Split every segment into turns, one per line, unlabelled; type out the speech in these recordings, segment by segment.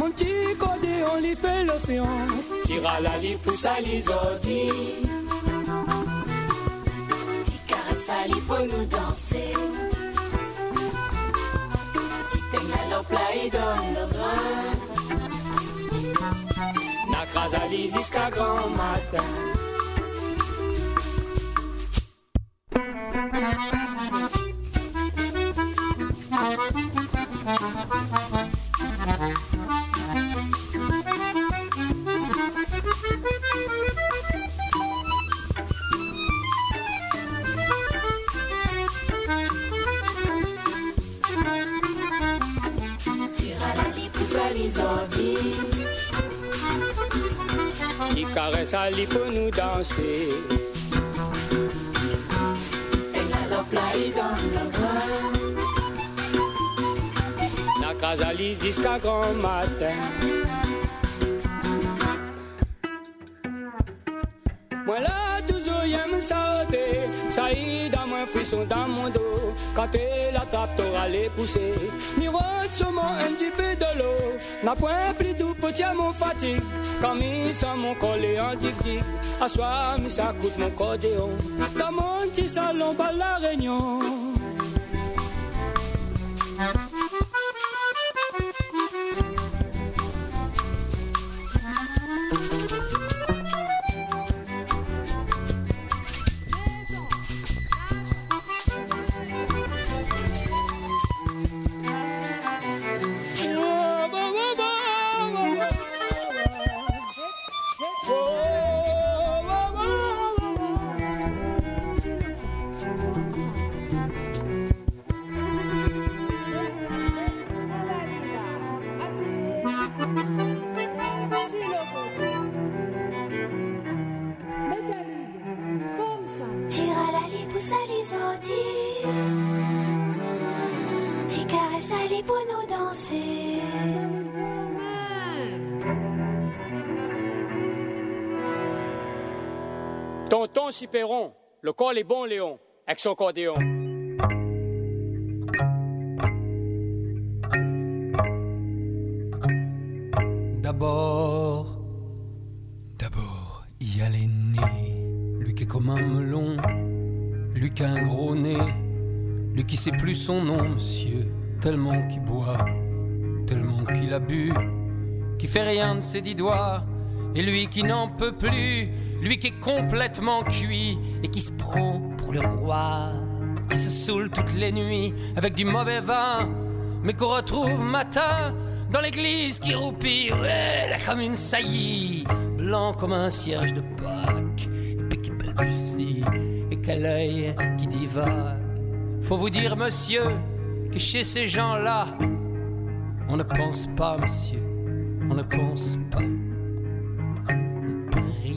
Mon petit codé, on lui fait le fion.
Tira la li, pousse à l'isodi.
Ti caresse à li pour nous danser. Ti teigne à l'eau plat et donne le rein.
N'accrase à li jusqu'à grand matin.
Qui caresse à lui pour nous danser.
Elle a l'eau plat et dans le bras.
La case à lui jusqu'à grand matin. Moi là toujours j'aime sauter. Ça y est dans mon frisson dans mon dos. Quand elle attrape t'auras les pousser. Miroite sur moi un petit peu de l'eau. N'a point plus doux petit à mon fatigue. Quand mis sans mon collet en dig-dig. À soir mis ça coûte mon cordéon. Dans mon petit salon par la réunion. Tonton Ciperon, le col est bon Léon, avec son cordéon.
D'abord, il y a l'aîné, lui qui est comme un melon, lui qui a un gros nez, lui qui sait plus son nom, monsieur, tellement qu'il boit, tellement qu'il a bu, qui fait rien de ses 10 doigts, et lui qui n'en peut plus, lui qui est complètement cuit, et qui se prend pour le roi, qui se saoule toutes les nuits avec du mauvais vin, mais qu'on retrouve matin dans l'église qui roupille, ouais, là comme une saillie, blanc comme un cierge de Pâques, et puis qui balbutie, et quel œil qui divague. Faut vous dire, monsieur, que chez ces gens-là, on ne pense pas, monsieur, on ne pense pas. On prie.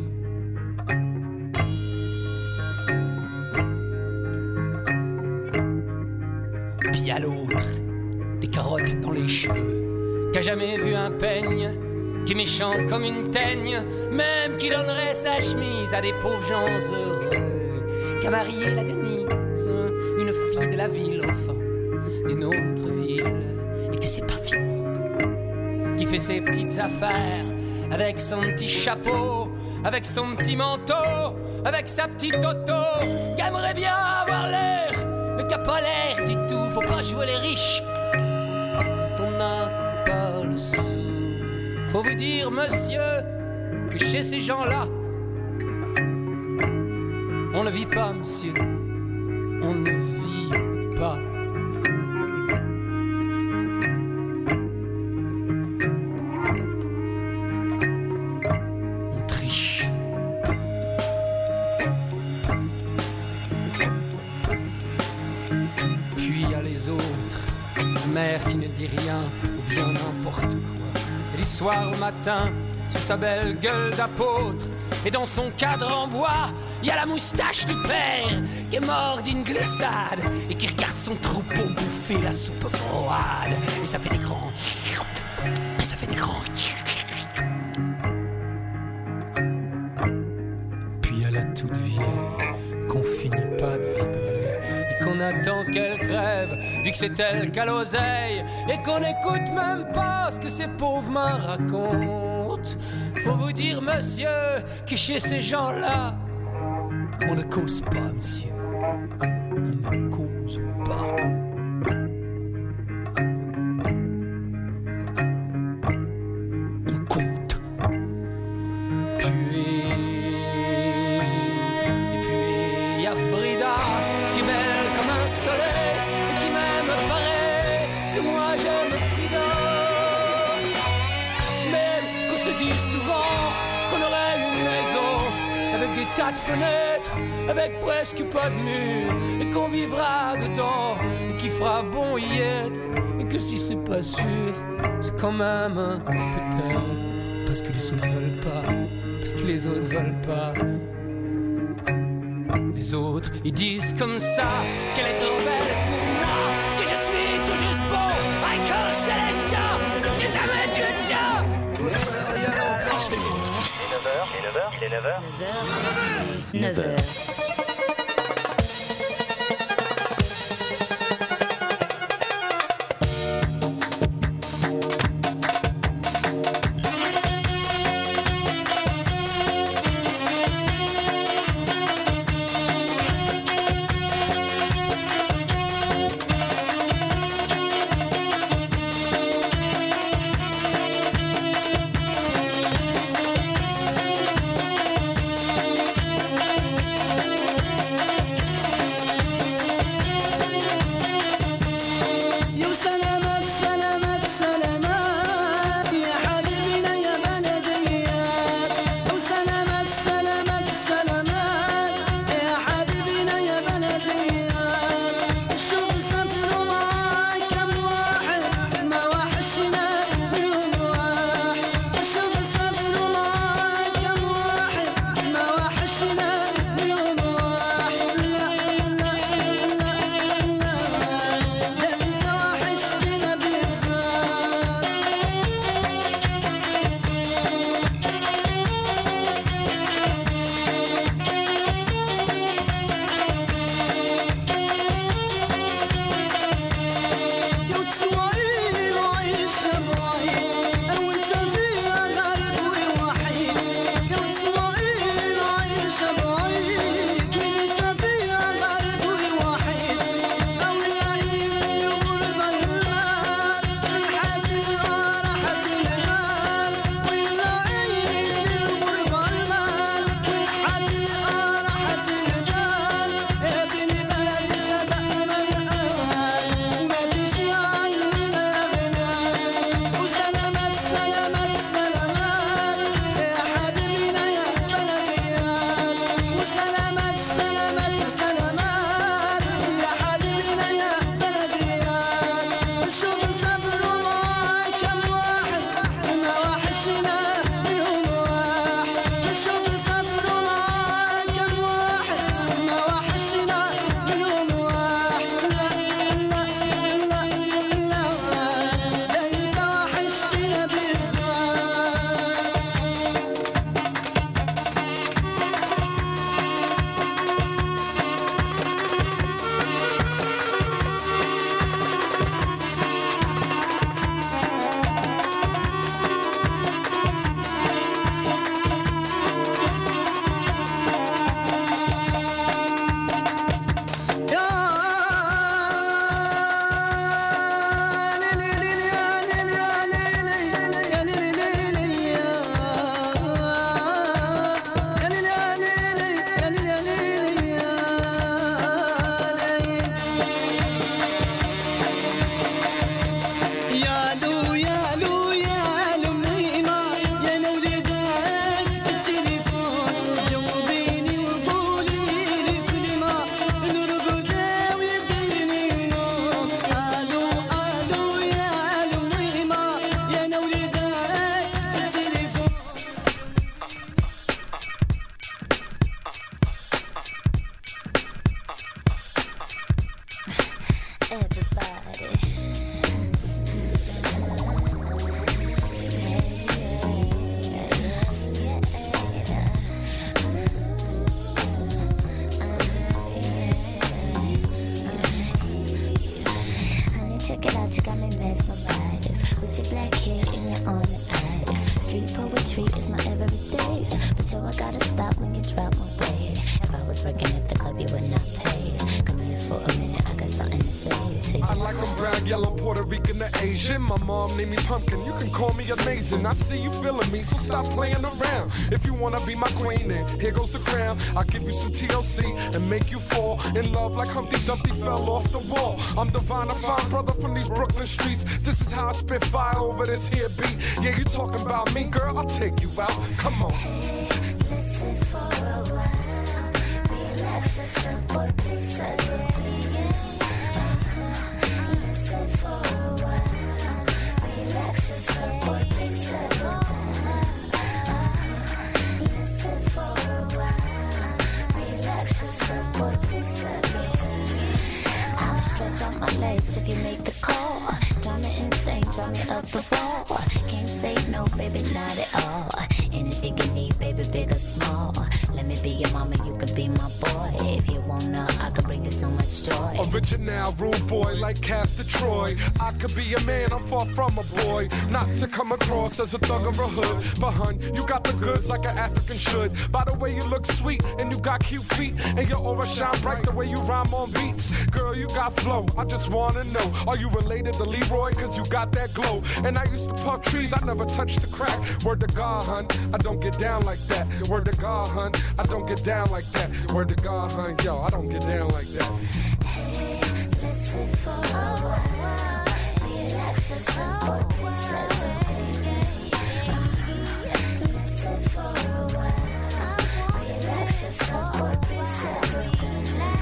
Puis à l'autre, des carottes dans les cheveux, qui a jamais vu un peigne, qui est méchant comme une teigne, même qui donnerait sa chemise à des pauvres gens heureux, qui a marié la Denise, une fille de la ville, enfin, d'une autre ville, et que c'est pas fini, qui fait ses petites affaires, avec son petit chapeau, avec son petit manteau, avec sa petite auto, qui aimerait bien avoir l'air, mais qui a pas l'air du tout, faut pas jouer les riches, quand on n'a pas le sou. Faut vous dire, monsieur, que chez ces gens-là, on ne vit pas, monsieur, on ne vit pas. On triche. Puis il y a les autres, la mère qui ne dit rien, ou bien n'importe quoi. Et du soir au matin, sous sa belle gueule d'apôtre, et dans son cadre en bois, il y a la moustache du père qui est mort d'une glissade et qui regarde son troupeau bouffer la soupe froide. Et ça fait des grands... Et ça fait des grands... Puis il y a la toute vieille qu'on finit pas de vibrer et qu'on attend qu'elle crève vu que c'est elle qu'à l'oseille et qu'on n'écoute même pas ce que ces pauvres mains racontent. Faut vous dire, monsieur, que chez ces gens-là, on ne cause pas, monsieur. On ne cause pas. On compte. Et puis, y a Frida qui est belle comme un soleil et qui même paraît que moi j'aime Frida. Même qu'on se dit souvent qu'on aurait une maison avec des tas de fenêtres, avec presque pas de mur, et qu'on vivra dedans, et qu'il fera bon y être, et que si c'est pas sûr, c'est quand même un peut-être, parce que les autres veulent pas, parce que les autres veulent pas. Les autres, ils disent comme ça, qu'elle est trop belle pour moi, que je suis tout juste bon, à écorcher les chats, j'ai jamais dû de chat.
Il est 9h. 9h.
Poetry is my everyday. But yo, I gotta stop when you drop my way. If I was working at the club, you would not pay. Come here for a minute, I got something to say to you.
I like them brown, yellow, Puerto Rican, or Asian. My mom named me Pumpkin, you can call me amazing. I see you feeling me, so stop playing around. If you wanna be my queen, then here goes the crown. I'll give you some TLC and make you fall in love like Humpty Dumpty fell off the wall. I'm Divine, a fine brother from these Brooklyn streets. This is how I spit fire over this here beat. Yeah, you talking about me, girl, I'll take you out. Come on.
Hey, listen for a while. Relax yourself, boy, please settle down. Listen for a while. Relax yourself, boy, please settle down. Listen for a while. Relax yourself, boy, please settle down. I'ma stretch out my legs if you make the call. Drive me insane, drive me up the wall. Can't say no, baby, not at all. Anything you need, baby, big or small. Let me be your mama, you can be my boy. If you wanna, I can bring you so much joy.
Original, rude boy like Castor Troy. I could be a man, I'm far from a boy. Not to come across as a thug or a hood. But hun, you got the goods like an African should. By the way, you look sweet and you got cute feet. And your aura shine bright the way you rhyme on beats. Girl, you got flow, I just wanna know. Are you related to Leroy? Cause you got that glow. And I used to puff trees, I never touched the crack. Word to God, hun, I don't get down like that. Word to God, hun, I don't get down like that. Word to God, hun, yo, I don't get down like that.
Hey, listen for a while. Relax yourself, boy, please settle down. Listen for a while. Relax yourself, boy, please settle down.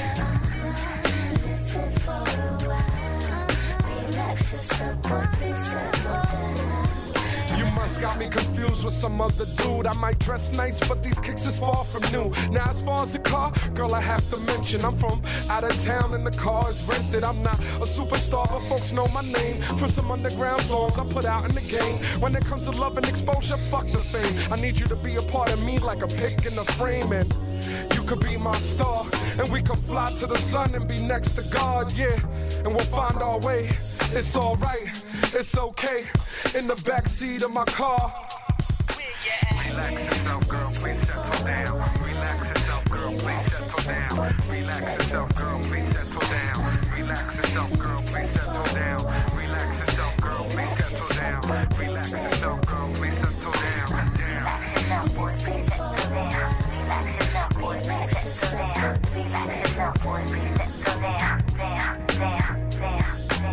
Listen for a while. Relax yourself, boy, please settle down.
You must got me confused with some other dude. I might dress nice, but these kicks is far from new. Now as far as the car, girl, I have to mention I'm from out of town and the car is rented. I'm not a superstar, but folks know my name from some underground songs I put out in the game. When it comes to love and exposure, fuck the fame. I need you to be a part of me like a pick in the frame. And you could be my star, and we could fly to the sun and be next to God, yeah. And we'll find our way. It's alright, it's okay. In the backseat of my car.
Relax yourself, girl, please settle down. Relax yourself, girl, please settle down. Relax yourself, girl, please settle down. Relax yourself, girl, please settle down. Relax yourself, girl, please settle down. Relax yourself, girl, please settle down.
Relax yourself, boy, please settle down. Relax yourself, boy, please settle down. Relax yourself, boy, please settle down. Down.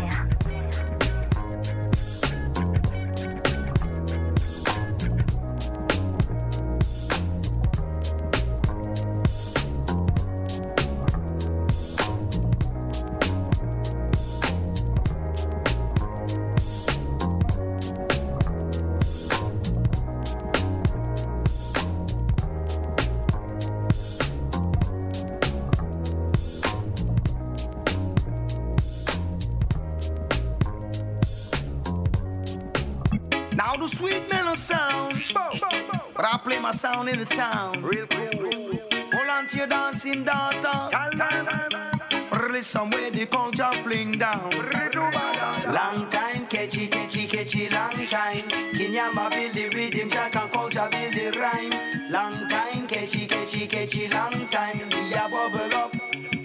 Now the sweet mellow sound, but I play my sound in the town. Real cool. Hold on to your dancing daughter. Release somewhere the culture fling down. Long time, catchy, long time. Kinyama build the rhythm, Jack and culture build the rhyme. Long time, catchy, long time. We a bubble up.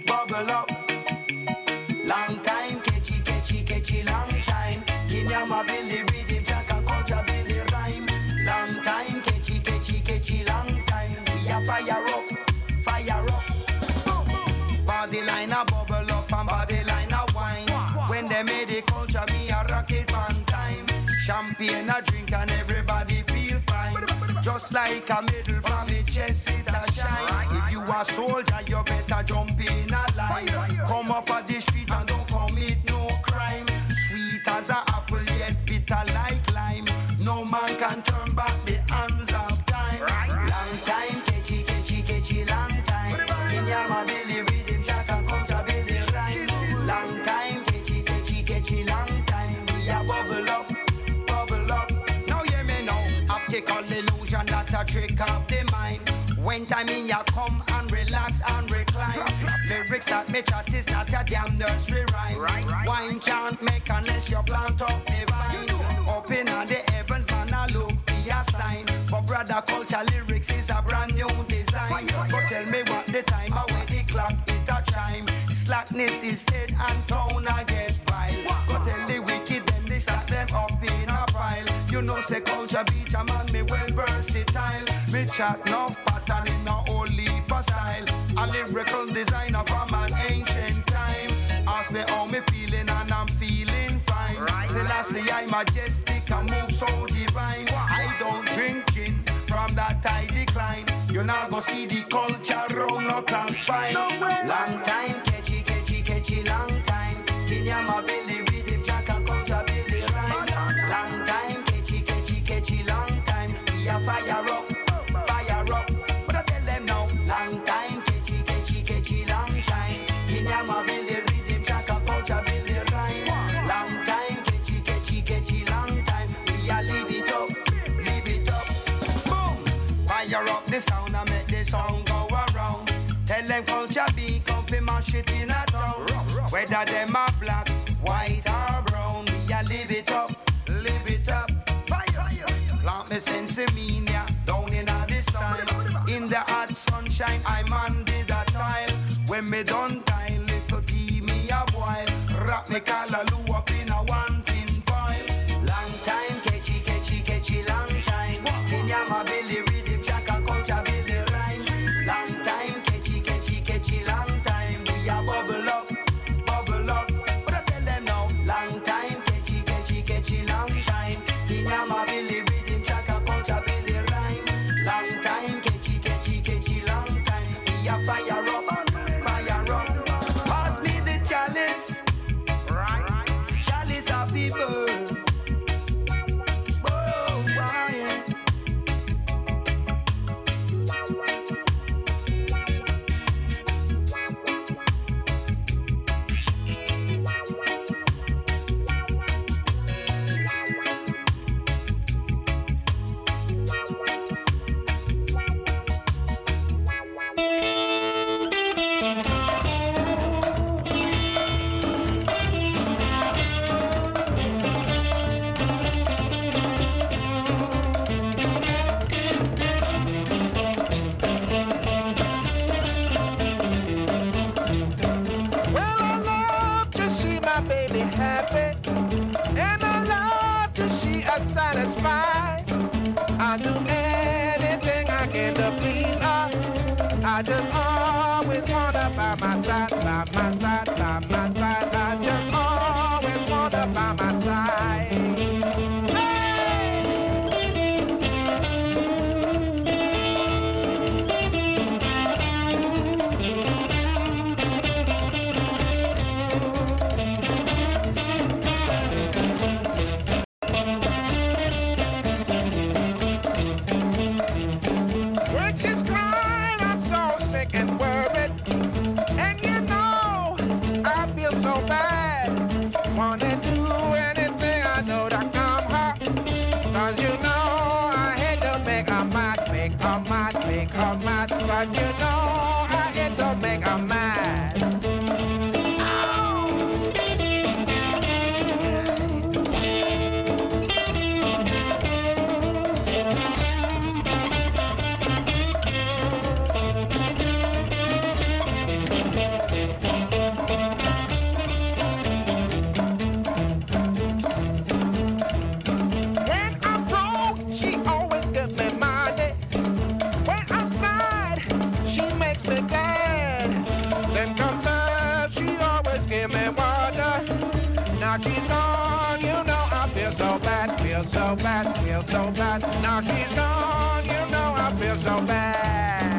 Long time, catchy, long time. Kinyama build the rhythm, Jack and culture build the rhyme. Long time, catchy, long time. We a fire up. Body line a bubble up and body line a wine. When they made the culture, me a rock it one time. Champagne a drink and everybody feel fine. Just like a medal from me chest, it a shine. If you a soldier, you better jump in a line. Come up at the street and don't commit no crime. Sweet as a apple, yet bitter like lime. No man can turn back the hands of time. Long time, catchy, long time. In your mobile rhythm, Jack and culture build the rhyme. Long time, catchy, long time. We a bubble up. Now hear me now. Optical illusion that a trick of the mind. When time in ya come and relax and recline. Lyrics that me chat is not a damn nursery rhyme. Wine can't make unless you plant up the vine. Up in the heavens, man, I look the Brother, culture lyrics is a brand new design. But tell me what the time or where the clock it a chime. Slackness is dead and town I get wild. Go tell the wicked them they stack them up in a pile. You know say culture beat a man me well versatile. Me chat enough pattern in a whole heap of style. A lyrical designer from an ancient time. Ask me how me feeling and I'm feeling fine. Selassie I majestic and move so divine. I don't drink gin, from that I decline. You now go see the culture round no can find. Long time, catchy, catchy, catchy, long time. Kinyama Billy rhythm, track and culture Billy rhyme. Long time, catchy, catchy, catchy, long time. We are fire up, fire up. But I tell them now, long time, catchy, catchy, catchy, long time. Kinyama Billy rhythm, track and culture Billy rhyme. Long time, catchy, catchy, catchy, long time. We are leave it up, leave it up. Boom, fire up the sound and make the sound go around. Tell them culture be come fi mash it in a town. Whether them are black, white or brown, we a live it up, live it up. Plant me sense mean ya, down in a this style. In the hot sunshine, I man did a tile. When me done tile, little tea me a boil. Rap me callaloo up in a one tin pile. Long time, catchy, catchy, catchy, long time. Kinyama Billy rhythm, track and culture Billy rhyme. Long time, catchy, catchy, catchy, long time. We a bubble up, bubble up. But I tell them now, long time, catchy, catchy, catchy, long time. Kinyama Billy rhythm, track and culture Billy rhyme. Long time, catchy, catchy, catchy, long time. We a fire up, fire up. Pass me the chalice, chalice of people. Oh, yeah.
Satisfied, I'll do anything I can to please her. I just always want her by my side, by my side, by my side. I just always want her by my side. But you know I get to make her mad. When I'm broke, she always give me money. When I'm sad, she makes me glad. Then comes love, she always give me water. Now she's gone, you know I feel so bad, feel so bad, feel so bad. Now she's gone, you know I feel so bad.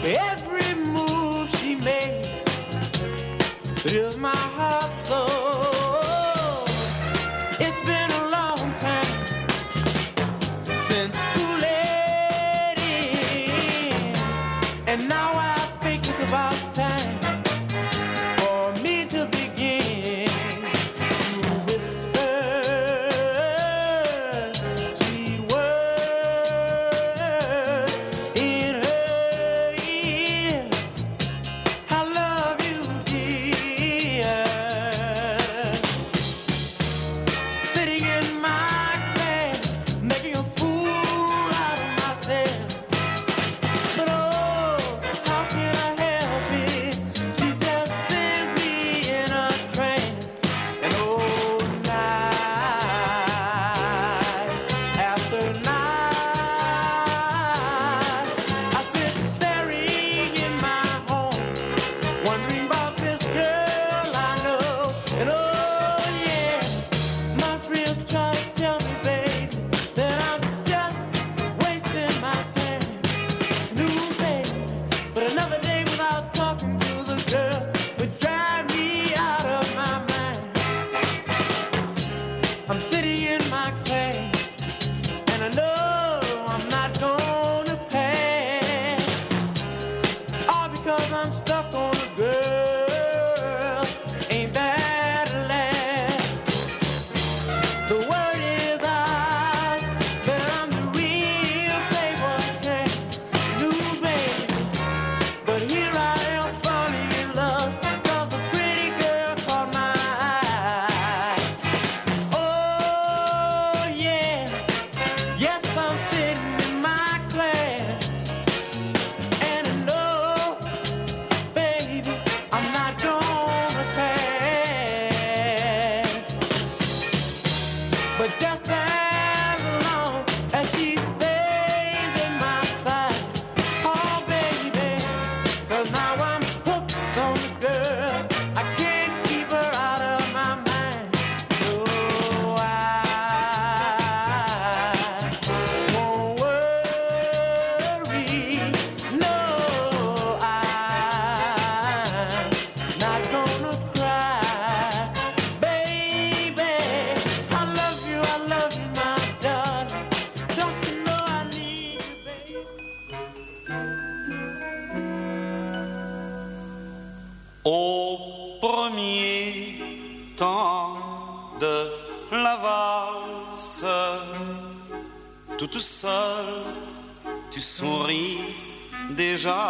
every move she makes fills my heart so. It's been a long time since school ended, and now I think it's about time for me to begin to whisper sweet words in her ear. I love you, dear. Sitting in my class, making a fool out of myself. But oh, how can I help it? She just sends me in a trance. And oh, night after night, I sit staring in my home, wondering about this girl I know. And oh yeah, my friends try to tell me, baby, that I'm just wasting my time. New baby, but another day without talking to the girl would drive me out of my mind. I'm sitting in my class, and I know I'm not gonna pass, all because I'm stuck on a girl. Ain't that a laugh? The word is out that I'm the real playboy cat, new baby. But here I am falling in love, 'cause a pretty girl caught my eye. Oh yeah, yes I'm sitting in my class, and I know, baby, I'm not gonna pass. But just as long as she stays in my side, oh baby, 'cause now I'm hooked on the girl, I can't keep her out of my mind. No, I won't worry. No, I'm not gonna cry. Baby, I love you, my darling. Don't you know I need you, baby?
Au premier temps de la valse, toute seule, tu souris déjà.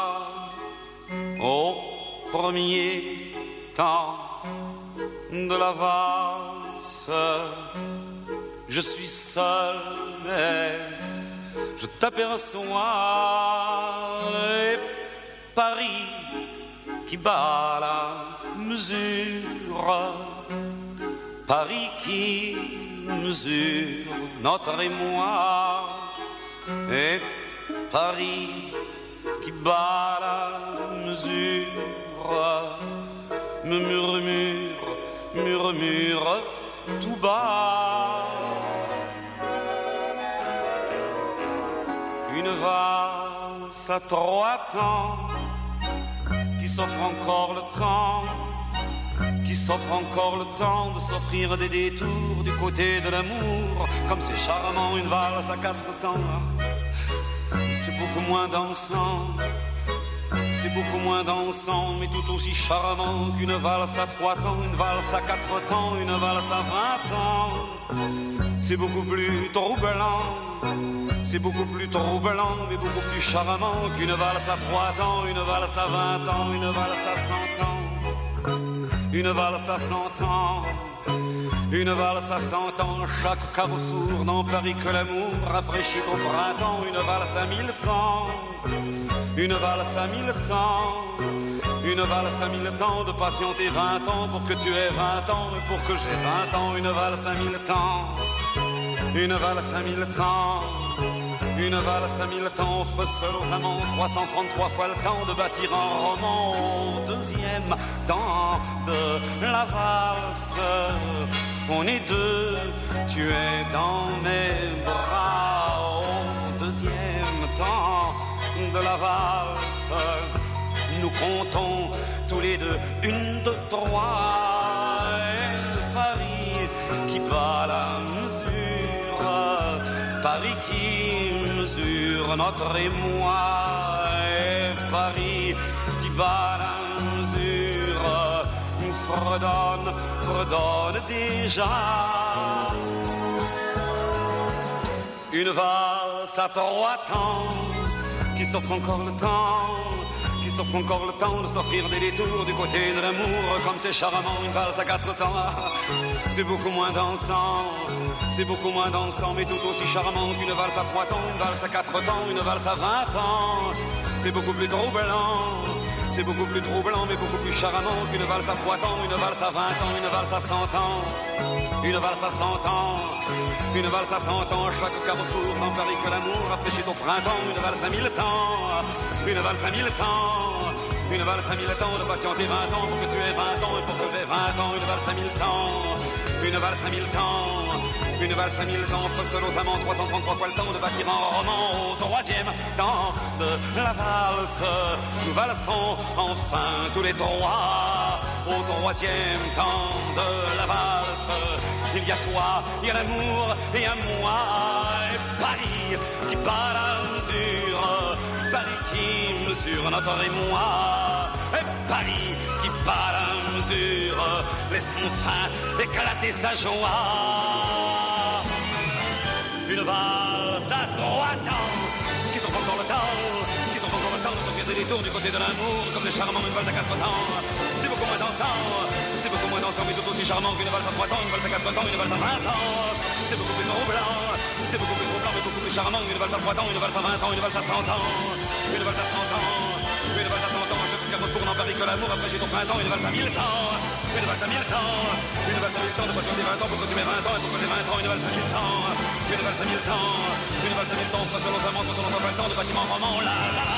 Au premier temps de la valse, je suis seul et je t'aperçois. Et Paris qui bat la mesure, Paris qui mesure notre émoi, et Paris qui bat la mesure me murmure tout bas. Une valse à 3 temps qui s'offre encore le temps, qui s'offre encore le temps de s'offrir des détours du côté de l'amour. Comme c'est charmant une valse à 4 temps, c'est beaucoup moins dansant, c'est beaucoup moins dansant, mais tout aussi charmant qu'une valse à 3 temps, une valse à 4 temps, une valse à 20 ans. C'est beaucoup plus troublant, c'est beaucoup plus troublant, mais beaucoup plus charmant qu'une valse à 3 temps, une valse à 20 ans, une valse à 100 ans, une valse à 100 ans, une valse à 100 ans. Chaque carrefour dans Paris que l'amour rafraîchit au printemps, une valse à 1000 temps, une valse à 1000 temps, une valse à 1000 temps, de patienter 20 ans pour que tu aies 20 ans et pour que j'ai 20 ans, une valse à 1000 temps, une valse à 1000 temps. Une valse à 1000 temps offre seul aux amants 333 fois le temps de bâtir un roman. Au deuxième temps de la valse, on est 2, tu es dans mes bras. Au deuxième temps de la valse, frontons tous les deux, une, deux, trois. Et Paris qui bat la mesure, Paris qui mesure notre émoi. Et Paris qui bat la mesure, nous fredonne déjà. Une valse à 3 temps qui s'offre encore le temps, qui s'offre encore le temps de s'offrir des détours du côté de l'amour. Comme c'est charmant, une valse à 4 temps, c'est beaucoup moins dansant, c'est beaucoup moins dansant, mais tout aussi charmant qu'une valse à 3 temps, une valse à 4 temps, une valse à 20 ans. C'est beaucoup plus troublant, c'est beaucoup plus troublant, mais beaucoup plus charmant qu'une valse à 3 temps, une valse à 20 ans, une valse à 100 ans, une valse à 100 ans. Une valse à 100 ans, chaque carrefour dans Paris que l'amour rafraîchit au printemps. Une valse à 1000 temps, une valse à 1000 temps, une valse à 1000 temps de patienter 20 ans pour que tu aies 20 ans et pour que j'ai 20 ans. Une valse à 1000 temps, une valse à 1000 temps, une valse à 1000 temps, offre seul aux amants 333 fois le temps de bâtir un roman. Au 3e temps de la valse, nous valsons enfin tous les 3. Au 3e temps de la valse, il y a toi, il y a l'amour et à moi. Et Paris qui bat la mesure, Paris qui mesure notre émoi. Et Paris qui bat la mesure, laissons enfin éclater sa joie. Une valse à 3 temps, qui sont encore le temps, qui sont encore le temps de s'offrir des détours du côté de l'amour, comme les charmants, une valse à 4 temps. C'est beaucoup moins dansant, c'est beaucoup moins dansant, mais tout aussi charmant qu'une valse à 3 temps, une valse à 4 temps, une valse à 20 ans. C'est beaucoup plus troublant, c'est beaucoup plus troublant, mais beaucoup plus charmant qu'une valse à 3 temps, une valse à 20 ans, une valse à 100 ans, une valse à 100 ans, une valse à 100 ans. Je peux retourne en Paris que l'amour rafraîchit au printemps, une valse à 1000 temps, une valse à 1000 temps, une valse à 1000 temps de patienter 20 ans pour que tu aies 20 ans et pour que j'ai 20 ans, une valse à 1000 temps, une valse à 1000 temps, une valse à 1000 temps, soit sur nos amants, soit sur notre temps de bâtiment roman, la la la.